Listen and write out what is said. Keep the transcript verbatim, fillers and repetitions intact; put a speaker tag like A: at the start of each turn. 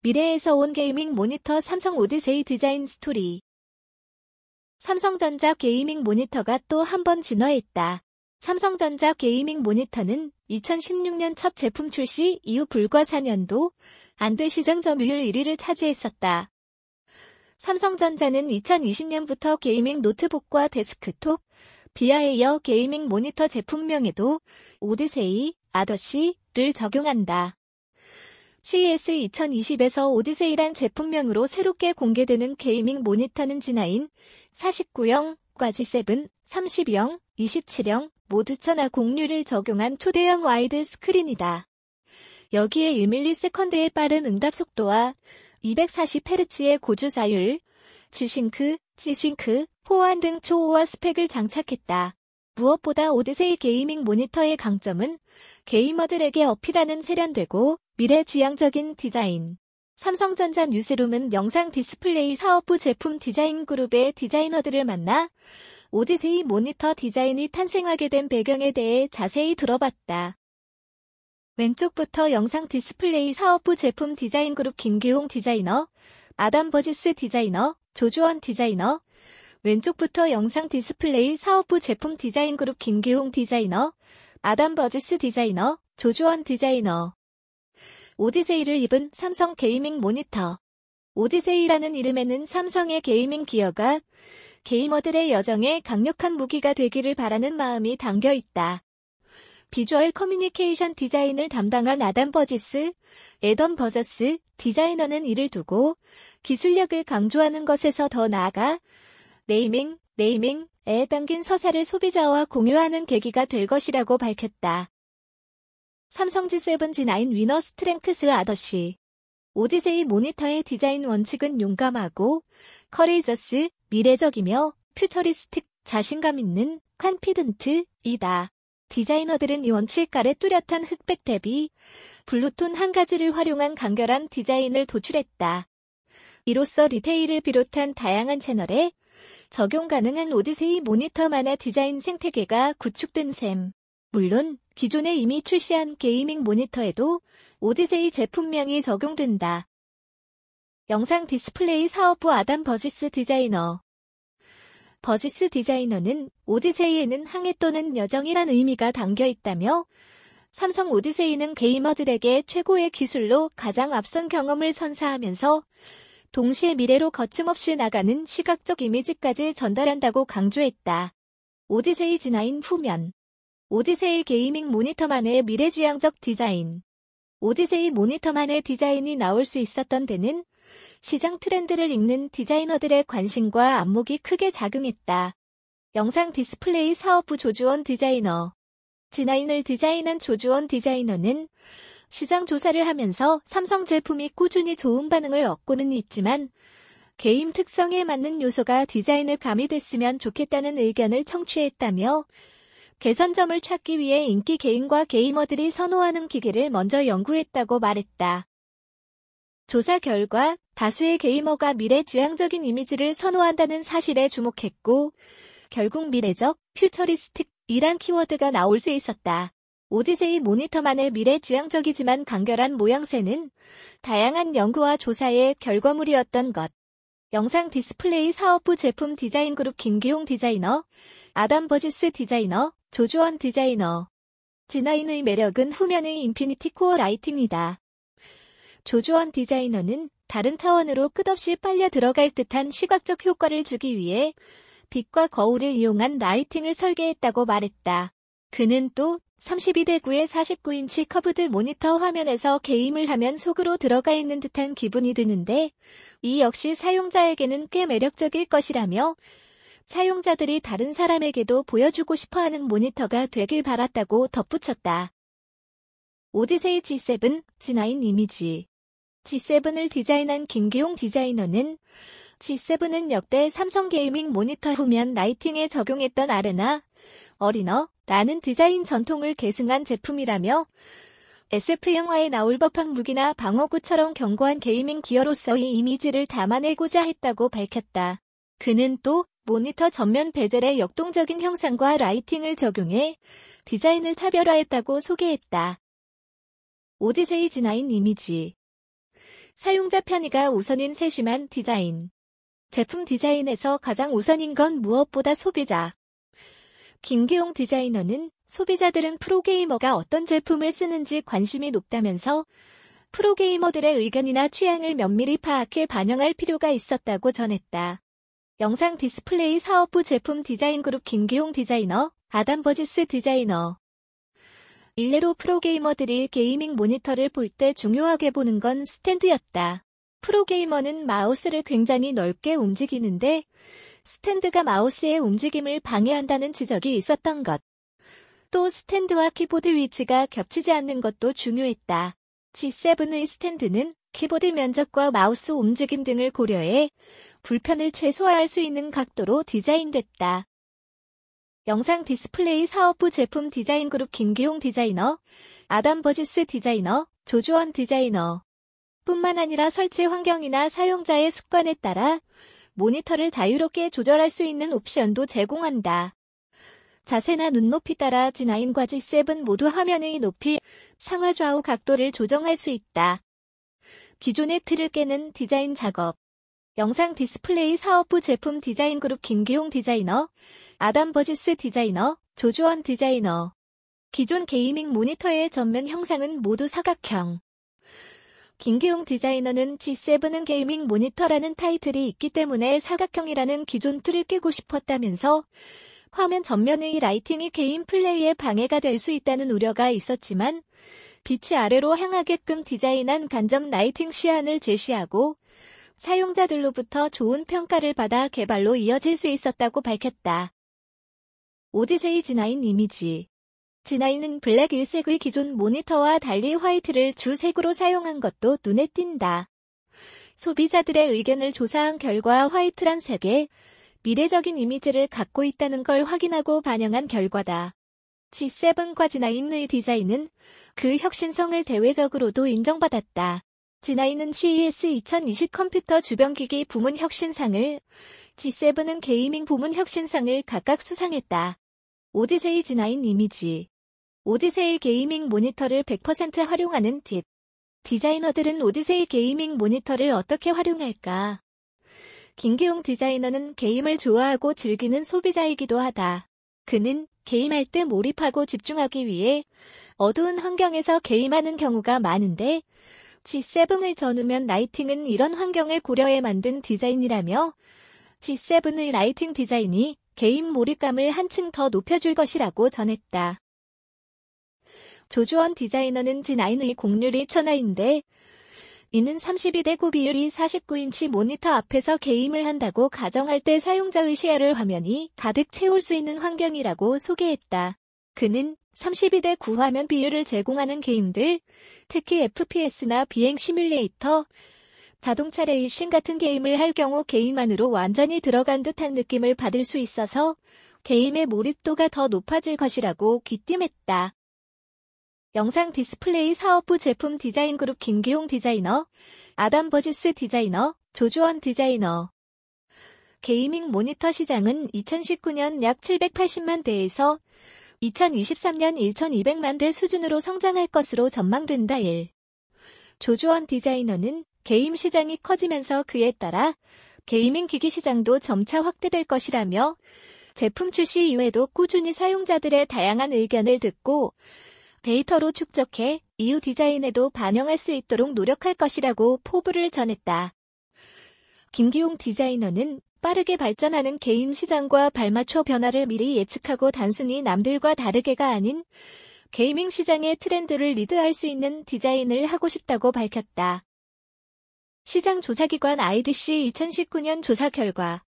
A: 미래에서 온 게이밍 모니터 삼성 오디세이 디자인 스토리. 삼성전자 게이밍 모니터가 또 한 번 진화했다. 삼성전자 게이밍 모니터는 이천십육 년 첫 제품 출시 이후 불과 사 년도 안돼 시장 점유율 일 위를 차지했었다. 삼성전자는 이천이십 년부터 게이밍 노트북과 데스크톱, 비아에 이어 게이밍 모니터 제품명에도 오디세이, 아더시를 적용한다. 씨이에스 이천이십에서 오디세이란 제품명으로 새롭게 공개되는 게이밍 모니터는 지나인 사십구형과 지 세븐, 삼십형, 이십칠형 모두 천하 공률을 적용한 초대형 와이드 스크린이다. 여기에 일 밀리세컨드의 빠른 응답 속도와 이백사십 헤르츠의 고주사율, G싱크, G싱크, 호환 등 초호화 스펙을 장착했다. 무엇보다 오디세이 게이밍 모니터의 강점은 게이머들에게 어필하는 세련되고 미래지향적인 디자인. 삼성전자 뉴스룸은 영상 디스플레이 사업부 제품 디자인 그룹의 디자이너들을 만나 오디세이 모니터 디자인이 탄생하게 된 배경에 대해 자세히 들어봤다. 왼쪽부터 영상 디스플레이 사업부 제품 디자인 그룹 김기홍 디자이너, 아담 버지스 디자이너, 조주원 디자이너. 왼쪽부터 영상 디스플레이 사업부 제품 디자인 그룹 김기홍 디자이너, 아담 버지스 디자이너, 조주원 디자이너. 오디세이를 입은 삼성 게이밍 모니터. 오디세이라는 이름에는 삼성의 게이밍 기어가 게이머들의 여정에 강력한 무기가 되기를 바라는 마음이 담겨 있다. 비주얼 커뮤니케이션 디자인을 담당한 아담 버지스, 애덤 버저스 디자이너는 이를 두고 기술력을 강조하는 것에서 더 나아가 네이밍, 네이밍에 담긴 서사를 소비자와 공유하는 계기가 될 것이라고 밝혔다. 삼성 지 세븐 지 나인 위너 스트렝크스 아더시. 오디세이 모니터의 디자인 원칙은 용감하고 커레이저스, 미래적이며 퓨처리스틱, 자신감 있는 컨피던트이다. 디자이너들은 이 원칙 아래 뚜렷한 흑백 대비, 블루톤 한 가지를 활용한 간결한 디자인을 도출했다. 이로써 리테일을 비롯한 다양한 채널에 적용 가능한 오디세이 모니터만의 디자인 생태계가 구축된 셈. 물론 기존에 이미 출시한 게이밍 모니터에도 오디세이 제품명이 적용된다. 영상 디스플레이 사업부 아담 버지스 디자이너. 버지스 디자이너는 오디세이에는 항해 또는 여정이란 의미가 담겨 있다며 삼성 오디세이는 게이머들에게 최고의 기술로 가장 앞선 경험을 선사하면서 동시에 미래로 거침없이 나가는 시각적 이미지까지 전달한다고 강조했다. 오디세이 지 나인 후면. 오디세이 게이밍 모니터만의 미래지향적 디자인. 오디세이 모니터만의 디자인이 나올 수 있었던 데는 시장 트렌드를 읽는 디자이너들의 관심과 안목이 크게 작용했다. 영상 디스플레이 사업부 조주원 디자이너. 지 나인을 디자인한 조주원 디자이너는 시장 조사를 하면서 삼성 제품이 꾸준히 좋은 반응을 얻고는 있지만 게임 특성에 맞는 요소가 디자인에 가미됐으면 좋겠다는 의견을 청취했다며 개선점을 찾기 위해 인기 게임과 게이머들이 선호하는 기계를 먼저 연구했다고 말했다. 조사 결과 다수의 게이머가 미래지향적인 이미지를 선호한다는 사실에 주목했고 결국 미래적, 퓨처리스틱이란 키워드가 나올 수 있었다. 오디세이 모니터만의 미래지향적이지만 간결한 모양새는 다양한 연구와 조사의 결과물이었던 것. 영상 디스플레이 사업부 제품 디자인 그룹 김기홍 디자이너, 아담 버지스 디자이너, 조주원 디자이너. 지 나인의 매력은 후면의 인피니티 코어 라이팅이다. 조주원 디자이너는 다른 차원으로 끝없이 빨려 들어갈 듯한 시각적 효과를 주기 위해 빛과 거울을 이용한 라이팅을 설계했다고 말했다. 그는 또 삼십이 대 구의 사십구 인치 커브드 모니터 화면에서 게임을 하면 속으로 들어가 있는 듯한 기분이 드는데 이 역시 사용자에게는 꽤 매력적일 것이라며 사용자들이 다른 사람에게도 보여주고 싶어하는 모니터가 되길 바랐다고 덧붙였다. 오디세이 지 세븐, 지 나인 이미지. 지 세븐을 디자인한 김기홍 디자이너는 지 세븐은 역대 삼성 게이밍 모니터 후면 라이팅에 적용했던 아레나, 어리너라는 디자인 전통을 계승한 제품이라며 에스에프 영화에 나올 법한 무기나 방어구처럼 견고한 게이밍 기어로서의 이미지를 담아내고자 했다고 밝혔다. 그는 또 모니터 전면 베젤에 역동적인 형상과 라이팅을 적용해 디자인을 차별화했다고 소개했다. 오디세이 지 나인 이미지. 사용자 편의가 우선인 세심한 디자인. 제품 디자인에서 가장 우선인 건 무엇보다 소비자. 김기용 디자이너는 소비자들은 프로게이머가 어떤 제품을 쓰는지 관심이 높다면서 프로게이머들의 의견이나 취향을 면밀히 파악해 반영할 필요가 있었다고 전했다. 영상 디스플레이 사업부 제품 디자인 그룹 김기용 디자이너, 아담 버지스 디자이너. 일례로 프로게이머들이 게이밍 모니터를 볼 때 중요하게 보는 건 스탠드였다. 프로게이머는 마우스를 굉장히 넓게 움직이는데 스탠드가 마우스의 움직임을 방해한다는 지적이 있었던 것. 또 스탠드와 키보드 위치가 겹치지 않는 것도 중요했다. 지 세븐의 스탠드는 키보드 면적과 마우스 움직임 등을 고려해 불편을 최소화할 수 있는 각도로 디자인됐다. 영상 디스플레이 사업부 제품 디자인 그룹 김기용 디자이너, 아담 버지스 디자이너, 조주원 디자이너. 뿐만 아니라 설치 환경이나 사용자의 습관에 따라 모니터를 자유롭게 조절할 수 있는 옵션도 제공한다. 자세나 눈높이 따라 지 나인과 지 세븐 모두 화면의 높이, 상하 좌우 각도를 조정할 수 있다. 기존의 틀을 깨는 디자인 작업. 영상 디스플레이 사업부 제품 디자인 그룹 김기용 디자이너, 아담 버지스 디자이너, 조주원 디자이너. 기존 게이밍 모니터의 전면 형상은 모두 사각형. 김기용 디자이너는 지 세븐은 게이밍 모니터라는 타이틀이 있기 때문에 사각형이라는 기존 틀을 깨고 싶었다면서 화면 전면의 라이팅이 게임 플레이에 방해가 될 수 있다는 우려가 있었지만 빛이 아래로 향하게끔 디자인한 간접 라이팅 시안을 제시하고 사용자들로부터 좋은 평가를 받아 개발로 이어질 수 있었다고 밝혔다. 오디세이 지 나인 이미지. 지 나인은 블랙 일색의 기존 모니터와 달리 화이트를 주색으로 사용한 것도 눈에 띈다. 소비자들의 의견을 조사한 결과 화이트란 색에 미래적인 이미지를 갖고 있다는 걸 확인하고 반영한 결과다. 지 세븐과 지 나인의 디자인은 그 혁신성을 대외적으로도 인정받았다. 지 나인은 씨이에스 이천이십 컴퓨터 주변기기 부문 혁신상을, 지 세븐은 게이밍 부문 혁신상을 각각 수상했다. 오디세이 지 나인 이미지. 오디세이 게이밍 모니터를 백 퍼센트 활용하는 팁. 디자이너들은 오디세이 게이밍 모니터를 어떻게 활용할까? 김기용 디자이너는 게임을 좋아하고 즐기는 소비자이기도 하다. 그는 게임할 때 몰입하고 집중하기 위해 어두운 환경에서 게임하는 경우가 많은데 지 세븐의 전후면 라이팅은 이런 환경을 고려해 만든 디자인이라며 지 세븐의 라이팅 디자인이 게임 몰입감을 한층 더 높여줄 것이라고 전했다. 조주원 디자이너는 지 나인의 공률이 천하인데 이는 삼십이 대 구 비율이 사십구 인치 모니터 앞에서 게임을 한다고 가정할 때 사용자의 시야를 화면이 가득 채울 수 있는 환경이라고 소개했다. 그는 삼십이 대 구 화면 비율을 제공하는 게임들, 특히 에프피에스나 비행 시뮬레이터, 자동차 레이싱 같은 게임을 할 경우 게임 안으로 완전히 들어간 듯한 느낌을 받을 수 있어서 게임의 몰입도가 더 높아질 것이라고 귀띔했다. 영상 디스플레이 사업부 제품 디자인 그룹 김기용 디자이너, 아담 버지스 디자이너, 조주원 디자이너. 게이밍 모니터 시장은 이천십구 년 약 칠백팔십만 대에서 이천이십삼 년 천이백만 대 수준으로 성장할 것으로 전망된다. 일. 조주원 디자이너는 게임 시장이 커지면서 그에 따라 게이밍 기기 시장도 점차 확대될 것이라며 제품 출시 이후에도 꾸준히 사용자들의 다양한 의견을 듣고 데이터로 축적해 이후 디자인에도 반영할 수 있도록 노력할 것이라고 포부를 전했다. 김기용 디자이너는 빠르게 발전하는 게임 시장과 발맞춰 변화를 미리 예측하고 단순히 남들과 다르게가 아닌 게이밍 시장의 트렌드를 리드할 수 있는 디자인을 하고 싶다고 밝혔다. 시장 조사기관 아이디씨 이천십구 년 조사 결과